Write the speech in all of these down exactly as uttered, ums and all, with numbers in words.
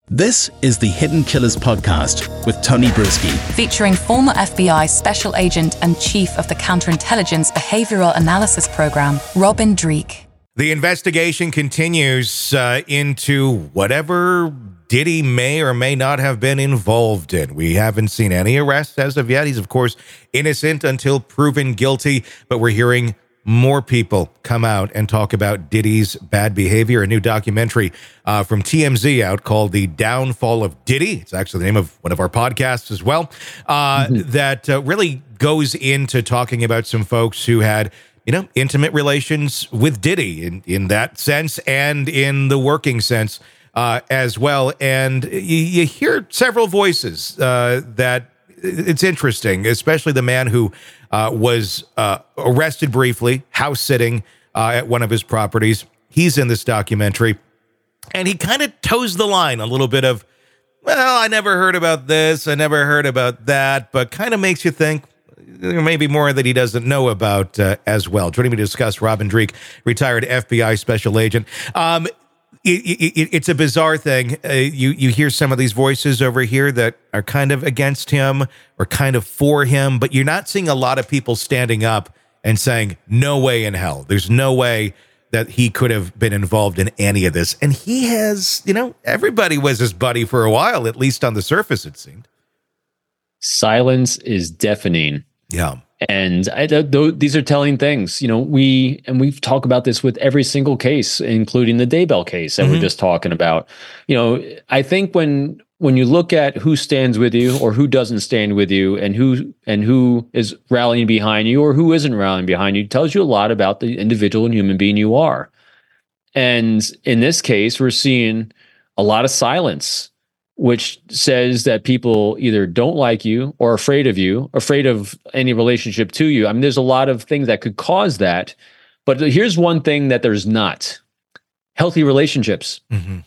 This is the Hidden Killers podcast with Tony Brueski, featuring former F B I Special Agent and Chief of the Counterintelligence Behavioral Analysis Program, Robin Dreeke. The investigation continues uh, into whatever Diddy may or may not have been involved in. We haven't seen any arrests as of yet. He's, of course, innocent until proven guilty, but we're hearing more people come out and talk about Diddy's bad behavior. A new documentary uh, from T M Z out called The Downfall of Diddy. It's actually the name of one of our podcasts as well, uh, mm-hmm. that uh, really goes into talking about some folks who had, you know, intimate relations with Diddy in, in that sense and in the working sense uh, as well. And you, you hear several voices uh, that it's interesting, especially the man who uh, was uh, arrested briefly, house sitting uh, at one of his properties. He's in this documentary, and he kind of toes the line a little bit of, well, I never heard about this, I never heard about that, but kind of makes you think there may be more that he doesn't know about uh, as well. Joining me to discuss, Robin Dreeke, retired F B I Special Agent. Um, It, it, it's a bizarre thing. Uh, you you hear some of these voices over here that are kind of against him or kind of for him, but you're not seeing a lot of people standing up and saying, no way in hell. There's no way that he could have been involved in any of this. And he has, you know, everybody was his buddy for a while, at least on the surface, it seemed. Silence is deafening. Yeah. And I, th- th- these are telling things, you know, we, and we've talked about this with every single case, including the Daybell case that mm-hmm. we're just talking about. You know, I think when, when you look at who stands with you or who doesn't stand with you and who, and who is rallying behind you or who isn't rallying behind you, tells you a lot about the individual and human being you are. And in this case, we're seeing a lot of silence, which says that people either don't like you or afraid of you, afraid of any relationship to you. I mean, there's a lot of things that could cause that. But here's one thing that there's not: healthy relationships. Mm-hmm.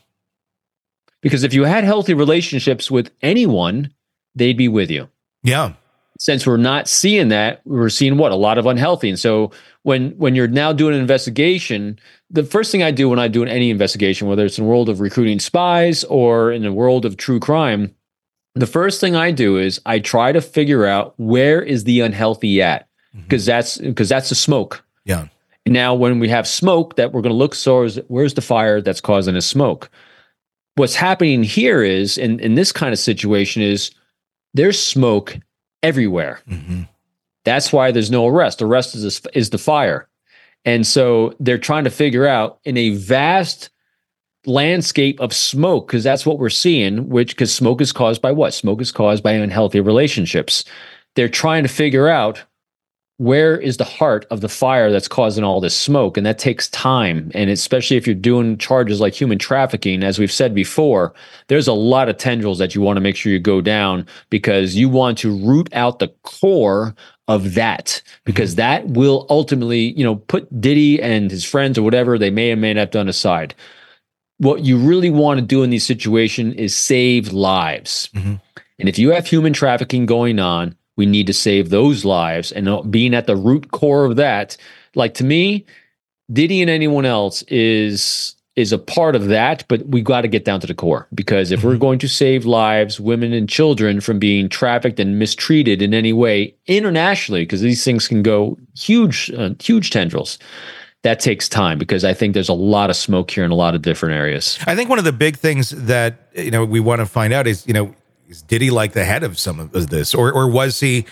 Because if you had healthy relationships with anyone, they'd be with you. Yeah. Since we're not seeing that, we're seeing what? A lot of unhealthy. And so when when you're now doing an investigation, the first thing I do when I do any investigation, whether it's in the world of recruiting spies or in the world of true crime, the first thing I do is I try to figure out where is the unhealthy at, because mm-hmm. that's because that's the smoke. Yeah. And now when we have smoke, that we're going to look, so is, where's the fire that's causing the smoke? What's happening here is, in, in this kind of situation, is there's smoke everywhere. Mm-hmm. That's why there's no arrest. Arrest is is the fire. And so they're trying to figure out in a vast landscape of smoke, because that's what we're seeing, which because smoke is caused by what? Smoke is caused by unhealthy relationships. They're trying to figure out where is the heart of the fire that's causing all this smoke. And that takes time. And especially if you're doing charges like human trafficking, as we've said before, there's a lot of tendrils that you want to make sure you go down, because you want to root out the core of that, because mm-hmm. that will ultimately, you know, put Diddy and his friends or whatever they may or may not have done aside. What you really want to do in these situations is save lives. Mm-hmm. And if you have human trafficking going on, we need to save those lives. And being at the root core of that, like, to me, Diddy and anyone else is is a part of that, but we got to get down to the core, because if mm-hmm. we're going to save lives, women and children from being trafficked and mistreated in any way internationally, because these things can go huge, uh, huge tendrils, that takes time, because I think there's a lot of smoke here in a lot of different areas. I think one of the big things that, you know, we want to find out is, you know, is Diddy like the head of some of this, or or was he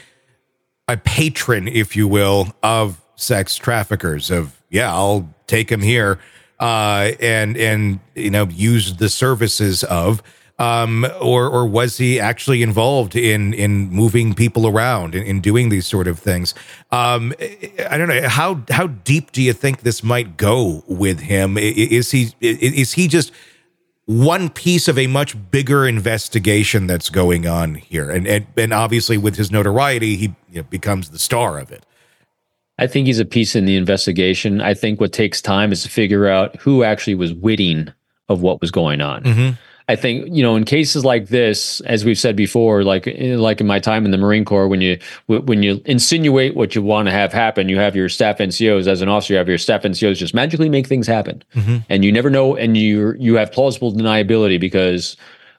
a patron, if you will, of sex traffickers? Of, yeah, I'll take him here, uh, and and you know, use the services of, um, or or was he actually involved in in moving people around and in, in doing these sort of things? Um, I don't know, how how deep do you think this might go with him? Is he is he just one piece of a much bigger investigation that's going on here? And and, and obviously with his notoriety, he, you know, becomes the star of it. I think he's a piece in the investigation. I think what takes time is to figure out who actually was witting of what was going on. Mm-hmm. I think, you know, in cases like this, as we've said before, like like in my time in the Marine Corps, when you when you insinuate what you want to have happen, you have your staff N C Os. As an officer, you have your staff N C Os just magically make things happen, mm-hmm. and you never know, and you you have plausible deniability, because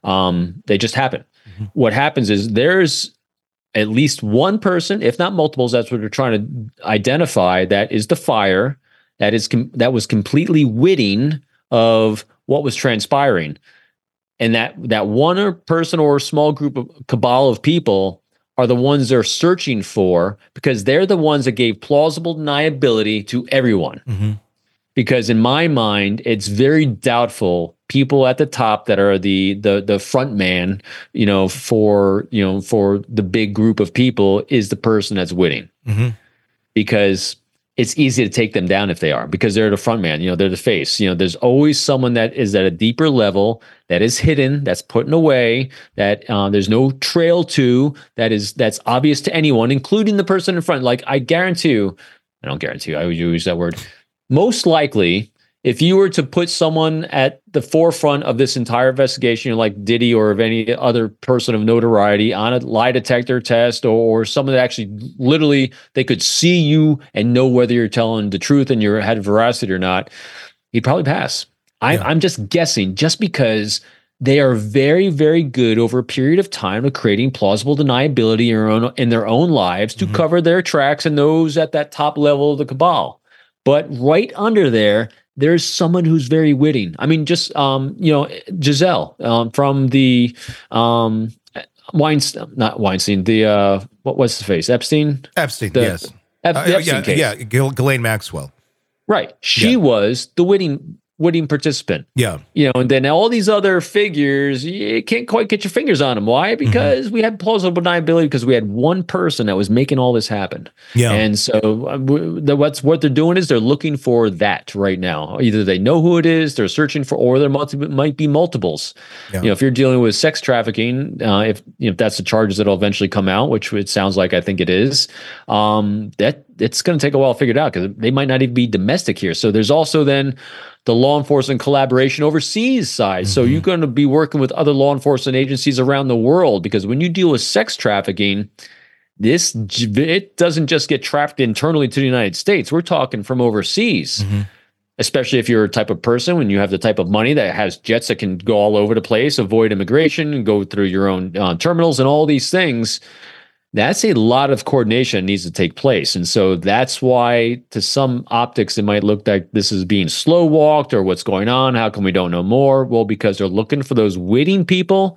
Um, they just happen. Mm-hmm. What happens is there's at least one person, if not multiples, that's what they're trying to identify, that is the fire, that is com- that was completely witting of what was transpiring. And that that one person or small group of cabal of people are the ones they're searching for, because they're the ones that gave plausible deniability to everyone. Mm-hmm. Because in my mind, it's very doubtful people at the top that are the the the front man, you know, for you know for the big group of people is the person that's winning, mm-hmm. because it's easy to take them down if they are, because they're the front man, you know, they're the face. You know, there's always someone that is at a deeper level, that is hidden, that's put away, that uh, there's no trail to, that is that's obvious to anyone, including the person in front. Like I guarantee you, I don't guarantee you, I would use that word. Most likely, if you were to put someone at the forefront of this entire investigation, like Diddy or of any other person of notoriety, on a lie detector test, or, or someone that actually literally they could see you and know whether you're telling the truth and you had veracity or not, he'd probably pass. I, yeah. I'm just guessing, just because they are very, very good over a period of time of creating plausible deniability in their own, in their own lives to mm-hmm. cover their tracks and those at that top level of the cabal. But right under there, there's someone who's very witty. I mean, just, um, you know, Giselle um, from the um, Weinstein, not Weinstein, the, uh, what was his face? Epstein? Epstein, the, yes. Ep- uh, the Epstein yeah, case. yeah, Ghislaine Maxwell. Right. She yeah. was the witting, witting participant. Yeah. You know, and then all these other figures, you can't quite get your fingers on them. Why? Because mm-hmm. we had plausible deniability, because we had one person that was making all this happen. Yeah. And so uh, the, what's what they're doing is they're looking for that right now. Either they know who it is, they're searching for, or there multi- might be multiples. Yeah. You know, if you're dealing with sex trafficking, uh, if you know, if that's the charges that'll eventually come out, which it sounds like I think it is, um, that it's going to take a while to figure it out, because they might not even be domestic here. So there's also then the law enforcement collaboration overseas side. Mm-hmm. So you're going to be working with other law enforcement agencies around the world, because when you deal with sex trafficking, this it doesn't just get trafficked internally to the United States. We're talking from overseas, mm-hmm. especially if you're a type of person, when you have the type of money that has jets that can go all over the place, avoid immigration, and go through your own uh, terminals and all these things. That's a lot of coordination that needs to take place. And so that's why, to some optics, it might look like this is being slow walked, or what's going on. How come we don't know more? Well, because they're looking for those witting people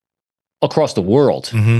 across the world. Mm-hmm.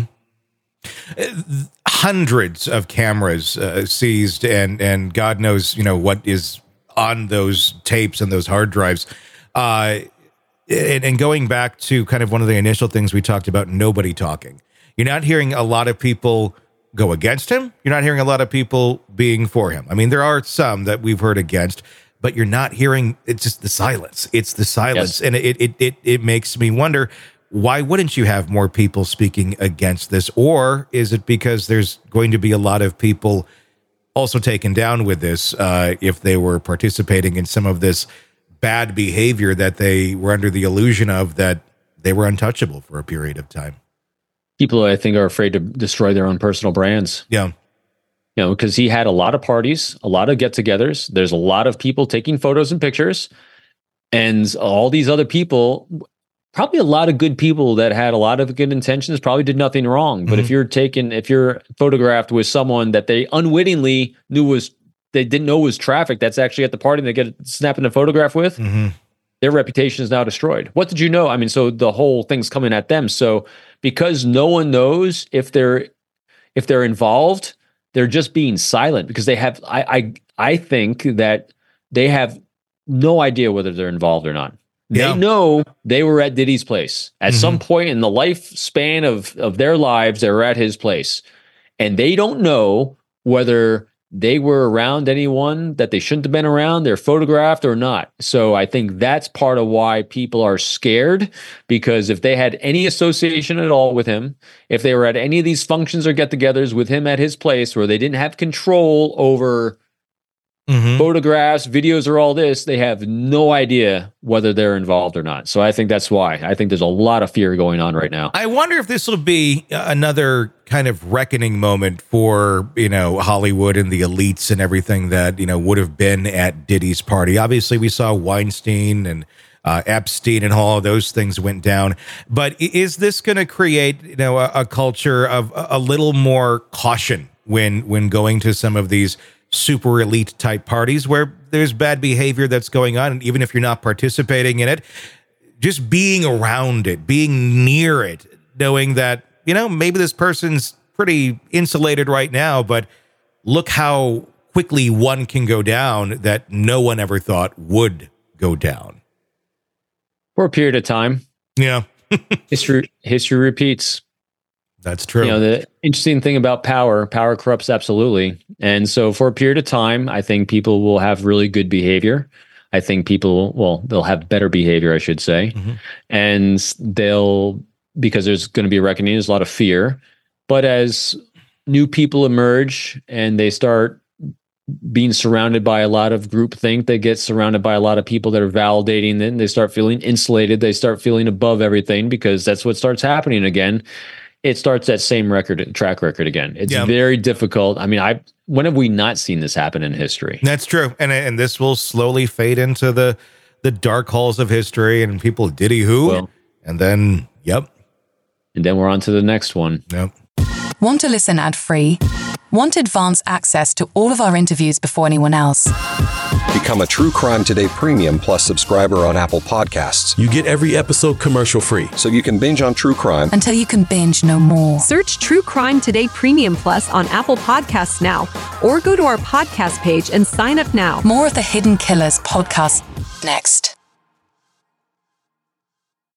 Uh, hundreds of cameras uh, seized, and, and God knows, you know, what is on those tapes and those hard drives. Uh, and, and going back to kind of one of the initial things we talked about, nobody talking. You're not hearing a lot of people go against him. You're not hearing a lot of people being for him. I mean, there are some that we've heard against, but you're not hearing, it's just the silence. It's the silence. Yes. And it, it, it, it makes me wonder, why wouldn't you have more people speaking against this? Or is it because there's going to be a lot of people also taken down with this uh, if they were participating in some of this bad behavior that they were under the illusion of, that they were untouchable for a period of time? People, I think, are afraid to destroy their own personal brands. Yeah. You know, because he had a lot of parties, a lot of get-togethers. There's a lot of people taking photos and pictures. And all these other people, probably a lot of good people that had a lot of good intentions, probably did nothing wrong. But mm-hmm. if you're taken, if you're photographed with someone that they unwittingly knew was, they didn't know was trafficked, that's actually at the party, and they get snapping a photograph with, mm-hmm. their reputation is now destroyed. What did you know? I mean, so the whole thing's coming at them. So because no one knows if they're if they're involved, they're just being silent, because they have. I I I think that they have no idea whether they're involved or not. Yeah. They know they were at Diddy's place at mm-hmm. some point in the lifespan of of their lives. They were at his place, and they don't know whether they were around anyone that they shouldn't have been around, they're photographed or not. So I think that's part of why people are scared, because if they had any association at all with him, if they were at any of these functions or get-togethers with him at his place where they didn't have control over mm-hmm. photographs, videos, or all this, they have no idea whether they're involved or not. So I think that's why. I think there's a lot of fear going on right now. I wonder if this will be another kind of reckoning moment for, you know, Hollywood and the elites and everything that, you know, would have been at Diddy's party. Obviously, we saw Weinstein and uh, Epstein and all of those things went down. But is this going to create, you know, a, a culture of a, a little more caution when when going to some of these super elite type parties where there's bad behavior that's going on, and even if you're not participating in it, just being around it, being near it, knowing that, you know, maybe this person's pretty insulated right now, but look how quickly one can go down that no one ever thought would go down. For a period of time. Yeah. history history repeats. That's true. You know, the interesting thing about power, power corrupts absolutely. And so for a period of time, I think people will have really good behavior. I think people, well, they'll have better behavior, I should say. Mm-hmm. And they'll, because there's going to be a reckoning, there's a lot of fear. But as new people emerge and they start being surrounded by a lot of groupthink, they get surrounded by a lot of people that are validating them, they start feeling insulated, they start feeling above everything, because that's what starts happening again. It starts that same record track record again. It's yeah. very difficult. I mean, I when have we not seen this happen in history? That's true. And and this will slowly fade into the the dark halls of history, and people diddy who, well, and then, yep. And then we're on to the next one. Yep. Want to listen ad-free? Want advanced access to all of our interviews before anyone else? Become a True Crime Today Premium Plus subscriber on Apple Podcasts. You get every episode commercial free, so you can binge on true crime until you can binge no more. Search True Crime Today Premium Plus on Apple Podcasts now, or go to our podcast page and sign up now. More of the Hidden Killers podcast next.